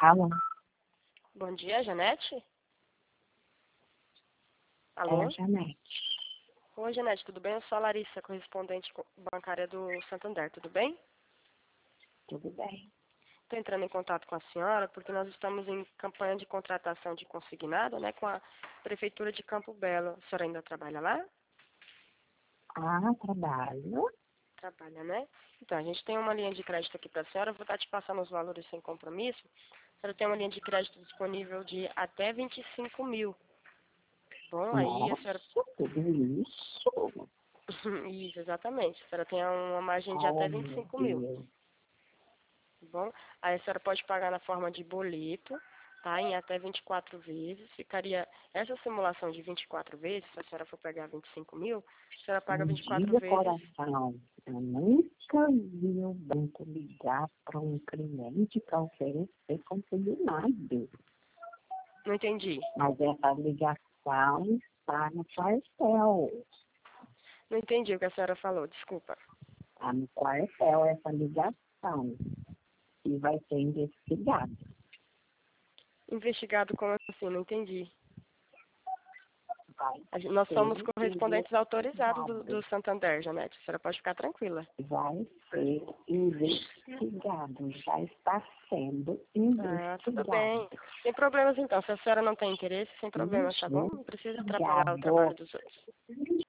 Alô? Bom dia, Janete? É Alô? a Janete. Oi, Janete, tudo bem? Eu sou a Larissa, correspondente bancária do Santander, tudo bem? Tudo bem? Estou entrando em contato com a senhora porque nós estamos em campanha de contratação de consignado, né, com a Prefeitura de Campo Belo. A senhora ainda trabalha lá? Trabalho. Trabalha, né? Então, a gente tem uma linha de crédito aqui para a senhora, eu vou estar te passando os valores sem compromisso. A senhora tem uma linha de crédito disponível de até 25 mil. Bom, aí a Nossa, senhora... tudo isso? Isso, exatamente. A senhora tem uma margem de Oh, até vinte e meu cinco mil. Deus. Tá bom? Aí a senhora pode pagar na forma de boleto, tá? Em até 24 vezes. Ficaria essa simulação de 24 vezes, se a senhora for pegar 25 mil, a senhora paga Me 24 diga, vezes. coração, eu nunca vi o banco ligar para um cliente para oferecer consignado. Não entendi. Mas essa ligação está no quartel. Não entendi o que a senhora falou, desculpa. Está no quartel essa ligação. E vai ser investigada. Investigado como assim? Não entendi. Vai Nós ser somos correspondentes autorizados do investigado. Santander, Janete. A senhora pode ficar tranquila. Vai ser investigado, já está sendo Tudo investigado. bem. Sem problemas então. Se a senhora não tem interesse, sem problemas, tá bom? Não precisa atrapalhar o trabalho Investigado. dos outros.